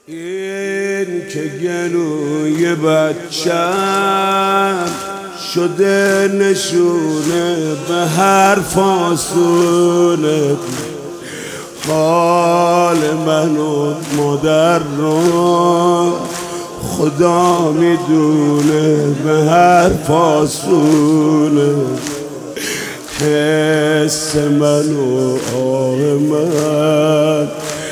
این که گلوی بچم شده نشونه به هر فاصله، حال من و مادر رو خدا میدونه به هر فاصله، حس من و آه من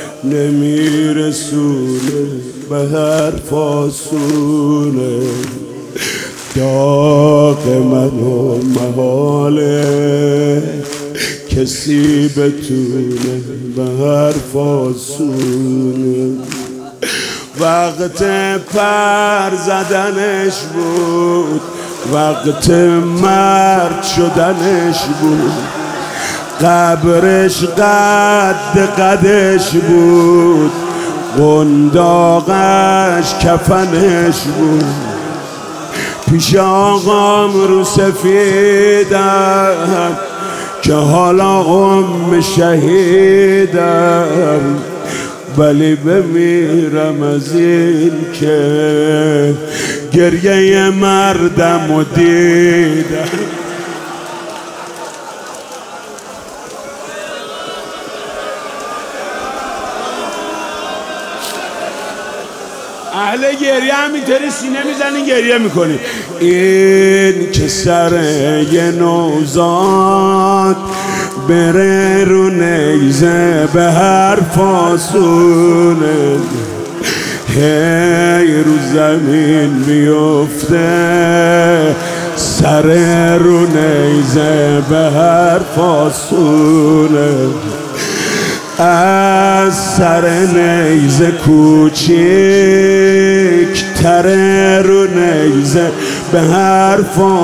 نمیرسونه به هر فاصله، داغ من و محاله کسی بتونه به هر فاصله، وقت پر زدنش بود، وقت مرد شدنش بود، قبرش قدش بود، قنداقش کفنش بود، پیش آقام رو سفیدم که حالا شهیدم، ولی بمیرم از این که گریه مردم و دیدم. اهل گریه همینطوری سینه میزنی گریه میکنی. این که سر یه نوزاد بره رو نیزه به هر فاصله، هی رو زمین بیفته سر رو نیزه به هر فاصله، از سر نیزه کوچیک تره رو نیزه به هر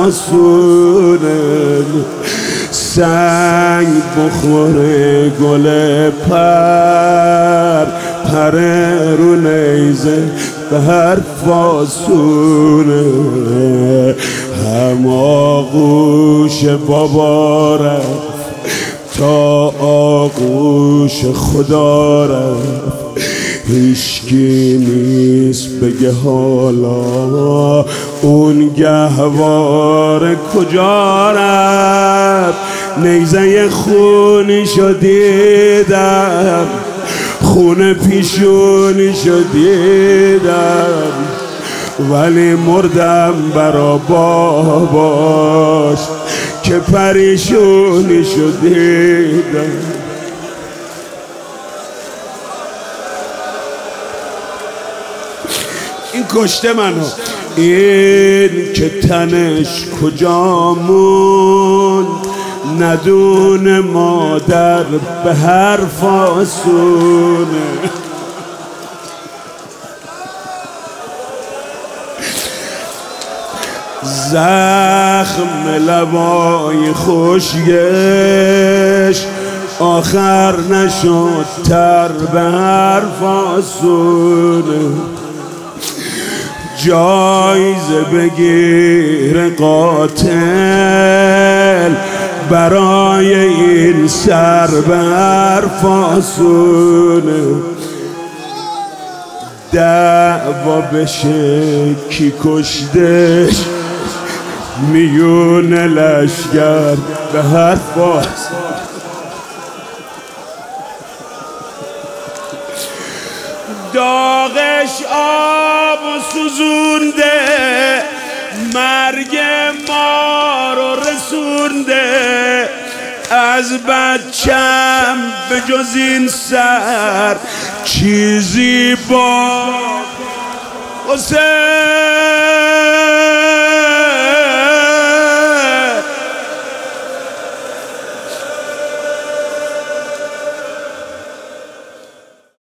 فاصله، سنگ بخوره گل پره رو نیزه به هر فاصله، هم آغوش بابا رفت تا آغوش خدا رفت، هیچکی نیست بگه حالا اون گهوار کجا رفت، نیزه خونیشو دیدم، خون پیشونیشو دیدم، ولی مردم برا باباش که پریشونیشو دیدم. این کشته منو، این که تنش کجا موند ندونه مادر به هر فاصله، زخم لبای خوشگش آخر نشد تر به هر فاصله، جایزه بگیر قاتل برای این سر به هر فاصله، دعوا بشه کی کشتش میون لشگر به هر فاصله، داغش آب و سوزونده، مرگ ما رو رسونده، از بچم به جز این سر چیزی با حسین